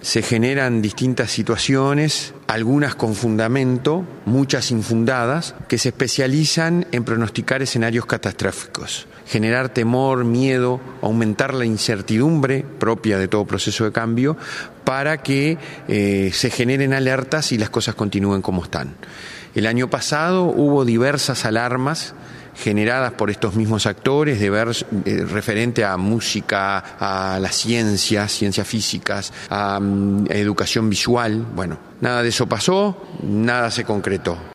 se generan distintas situaciones, algunas con fundamento, muchas infundadas, que se especializan en pronosticar escenarios catastróficos, generar temor, miedo, aumentar la incertidumbre propia de todo proceso de cambio para que se generen alertas y las cosas continúen como están. El año pasado hubo diversas alarmas generadas por estos mismos actores referente a música, a las ciencias físicas, a educación visual. Bueno, nada de eso pasó, nada se concretó.